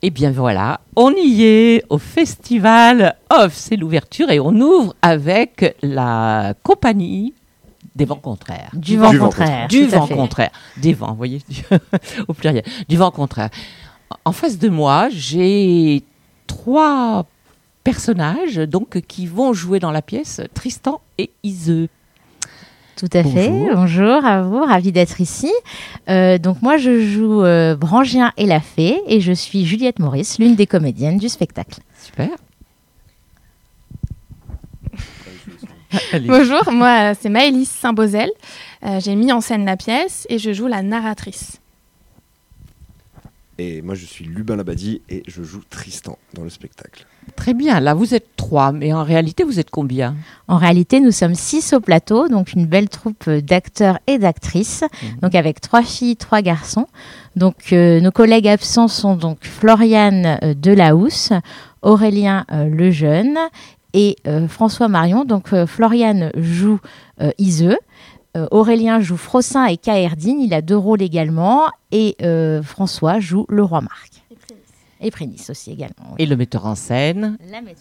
Eh bien voilà, on y est au Festival Off, c'est l'ouverture et on ouvre avec la compagnie des vents contraires. Du vent contraire. Du vent contraire. Des vents, vous voyez, au pluriel. Du vent contraire. En face de moi, j'ai 3 personnages donc, qui vont jouer dans la pièce, Tristan et Iseux. Tout à fait. Bonjour à vous, ravie d'être ici. Donc moi, je joue Brangien et la Fée et je suis Juliette Maurice, l'une des comédiennes du spectacle. Super. Bonjour, moi c'est Maëlys Saint-Beauzel. J'ai mis en scène la pièce et je joue la narratrice. Et moi je suis Lubin Labadie et je joue Tristan dans le spectacle. Très bien, là vous êtes 3, mais en réalité vous êtes combien ? En réalité, nous sommes 6 au plateau, donc une belle troupe d'acteurs et d'actrices, donc avec 3 filles, 3 garçons. Donc nos collègues absents sont donc Floriane Delahousse, Aurélien Lejeune et François Marion. Donc Floriane joue Iseux. Aurélien joue Frossin et Caerdine, il a 2 rôles également, et François joue le roi Marc. Et Prénice aussi également. Oui. Et le metteur en scène.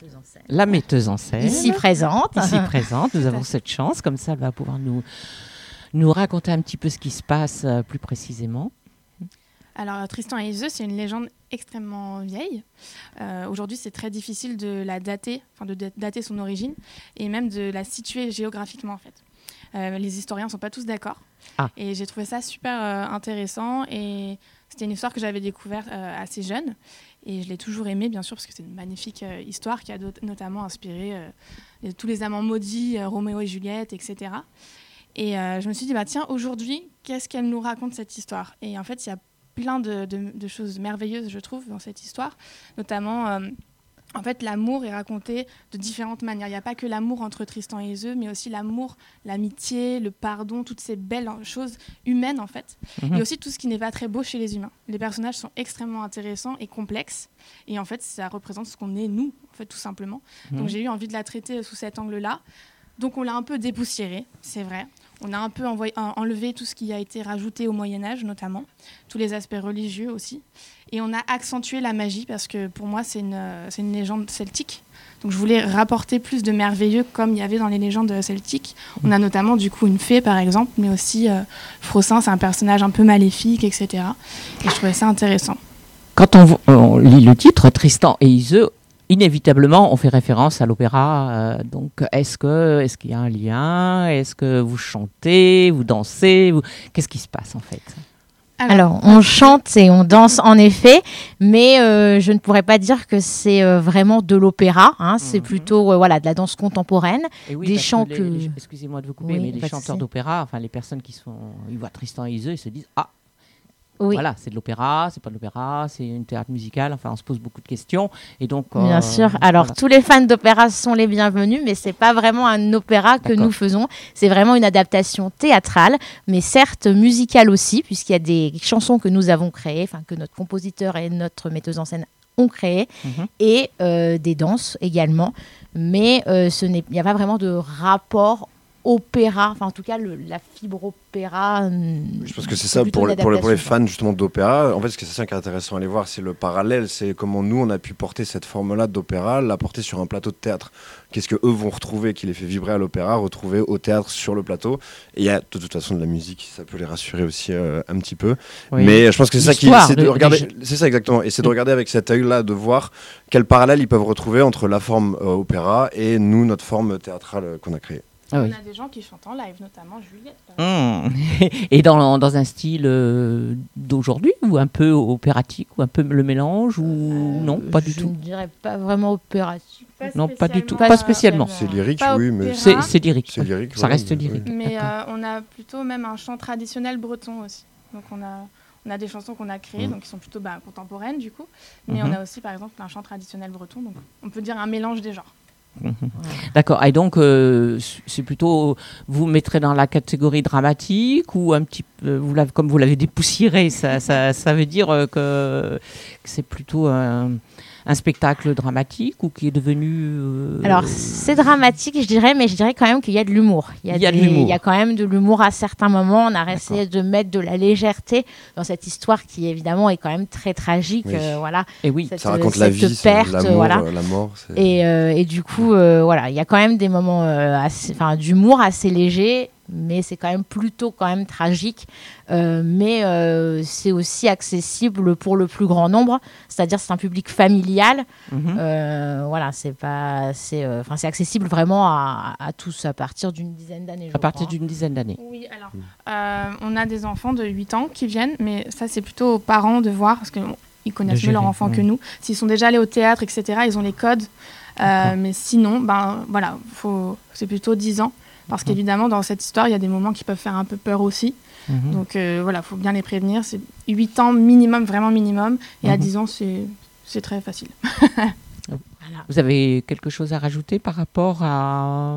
La metteuse en scène. Ici présente. Nous avons cette chance, comme ça elle va pouvoir nous raconter un petit peu ce qui se passe plus précisément. Alors Tristan et Iseux, c'est une légende extrêmement vieille. Aujourd'hui, c'est très difficile de la dater, de dater son origine, et même de la situer géographiquement en fait. Les historiens ne sont pas tous d'accord. Et j'ai trouvé ça super intéressant. Et c'était une histoire que j'avais découverte assez jeune. Et je l'ai toujours aimée, bien sûr, parce que c'est une magnifique histoire qui a notamment inspiré tous les amants maudits, Roméo et Juliette, etc. Et je me suis dit, tiens, aujourd'hui, qu'est-ce qu'elle nous raconte cette histoire ? Et en fait, il y a plein de choses merveilleuses, je trouve, dans cette histoire. Notamment... En fait, l'amour est raconté de différentes manières. Il n'y a pas que l'amour entre Tristan et Iseux, mais aussi l'amour, l'amitié, le pardon, toutes ces belles choses humaines, en fait. Et aussi tout ce qui n'est pas très beau chez les humains. Les personnages sont extrêmement intéressants et complexes. Et en fait, ça représente ce qu'on est, nous, en fait, tout simplement. Donc, j'ai eu envie de la traiter sous cet angle-là. Donc, on l'a un peu dépoussiérée, c'est vrai. On a un peu enlevé tout ce qui a été rajouté au Moyen-Âge, notamment. Tous les aspects religieux aussi. Et on a accentué la magie parce que pour moi, c'est une légende celtique. Donc je voulais rapporter plus de merveilleux comme il y avait dans les légendes celtiques. On a notamment du coup une fée par exemple, mais aussi Frossin, c'est un personnage un peu maléfique, etc. Et je trouvais ça intéressant. Quand on lit le titre, Tristan et Iseux, inévitablement on fait référence à l'opéra. Donc est-ce qu'il y a un lien ? Est-ce que vous chantez, vous dansez ? Qu'est-ce qui se passe en fait ? Alors, on chante et on danse en effet, mais je ne pourrais pas dire que c'est vraiment de l'opéra. C'est plutôt de la danse contemporaine, des chants excusez-moi de vous couper, mais les chanteurs d'opéra, enfin les personnes ils voient Tristan et Iseux, ils se disent voilà, c'est de l'opéra, c'est pas de l'opéra, c'est une théâtre musical. Enfin, on se pose beaucoup de questions et donc. Bien sûr. Alors, tous les fans d'opéra sont les bienvenus, mais c'est pas vraiment un opéra que nous faisons. C'est vraiment une adaptation théâtrale, mais certes musicale aussi, puisqu'il y a des chansons que nous avons créées, que notre compositeur et notre metteuse en scène ont créées, et des danses également. Mais il n'y a pas vraiment de rapport opéra, en tout cas la fibre opéra. Je pense que c'est ça pour les fans justement d'opéra. En fait, ce qui est ça qui est intéressant à aller voir, c'est le parallèle, c'est comment nous on a pu porter cette forme-là d'opéra, la porter sur un plateau de théâtre. Qu'est-ce que eux vont retrouver qui les fait vibrer à l'opéra, retrouver au théâtre sur le plateau. Et il y a de toute façon de la musique, ça peut les rassurer aussi un petit peu. Oui. Mais je pense que c'est ça de regarder. C'est ça exactement. Et c'est de regarder avec cet œil-là, de voir quel parallèle ils peuvent retrouver entre la forme opéra et nous notre forme théâtrale qu'on a créée. On a des gens qui chantent en live, notamment Juliette. Et dans un style d'aujourd'hui, ou un peu opératique, ou un peu le mélange, ou non, pas du tout. Je ne dirais pas vraiment opératique. Non, pas du tout, pas spécialement. C'est lyrique, oui, mais c'est lyrique. C'est lyrique, ça reste lyrique. Mais on a plutôt même un chant traditionnel breton aussi. Donc on a des chansons qu'on a créées, donc qui sont plutôt contemporaines du coup. Mais on a aussi par exemple un chant traditionnel breton, donc on peut dire un mélange des genres. D'accord. Et donc, c'est plutôt, vous mettrez dans la catégorie dramatique ou un petit comme vous l'avez dépoussiéré, ça veut dire que c'est plutôt un spectacle dramatique ou qui est devenu... Alors, c'est dramatique, je dirais, mais je dirais quand même qu'il y a de l'humour. Il y a quand même de l'humour à certains moments. On a essayé de mettre de la légèreté dans cette histoire qui, évidemment, est quand même très tragique. Oui. Voilà. Et oui, ça raconte la vie, perte, l'amour, voilà. La mort. Et du coup, voilà, il y a quand même des moments d'humour assez légers, mais c'est quand même plutôt tragique. Mais c'est aussi accessible pour le plus grand nombre, c'est-à-dire c'est un public familial. Voilà, c'est accessible vraiment à tous à partir d'une dizaine d'années. À partir d'une dizaine d'années. Oui, alors on a des enfants de 8 ans qui viennent, mais ça c'est plutôt aux parents de voir, parce qu'ils connaissent mieux leurs enfants que nous. S'ils sont déjà allés au théâtre, etc., ils ont les codes. Mais sinon, voilà, c'est plutôt 10 ans. Parce qu'évidemment, dans cette histoire, il y a des moments qui peuvent faire un peu peur aussi. Donc voilà, il faut bien les prévenir. C'est 8 ans minimum, vraiment minimum. Et à 10 ans, c'est très facile. Voilà. Vous avez quelque chose à rajouter par rapport à...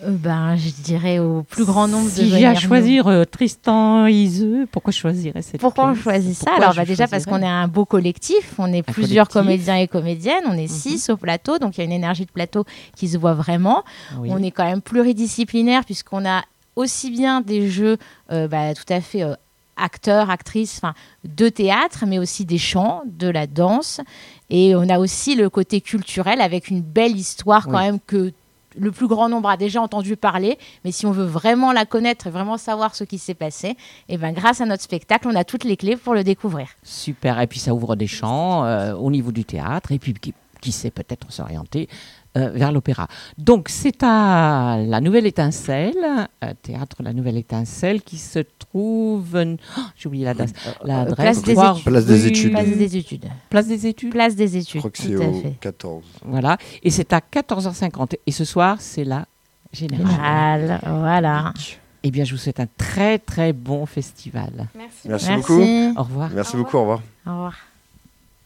je dirais au plus grand nombre de Si j'ai à choisir Tristan et Iseux, pourquoi je choisirais cette Pourquoi pièce? on choisit ça? Alors déjà parce qu'on est un beau collectif, on est plusieurs comédiens et comédiennes, on est 6 au plateau, donc il y a une énergie de plateau qui se voit vraiment. Oui. On est quand même pluridisciplinaire puisqu'on a aussi bien des jeux tout à fait... acteurs, actrices, de théâtre, mais aussi des chants, de la danse. Et on a aussi le côté culturel avec une belle histoire quand même que le plus grand nombre a déjà entendu parler. Mais si on veut vraiment la connaître et vraiment savoir ce qui s'est passé, grâce à notre spectacle, on a toutes les clés pour le découvrir. Super. Et puis ça ouvre des champs au niveau du théâtre. Et puis qui sait peut-être s'orienter vers l'opéra. Donc c'est à la Nouvelle Étincelle, théâtre La Nouvelle Étincelle, qui se trouve... j'ai oublié l'adresse. Place des Études. Place des Études. Je crois que c'est au 14. Voilà. Et c'est à 14h50. Et ce soir, c'est la Générale. Voilà. Eh bien, je vous souhaite un très, très bon festival. Merci. Merci beaucoup. Au revoir. Merci beaucoup, au revoir. Au revoir.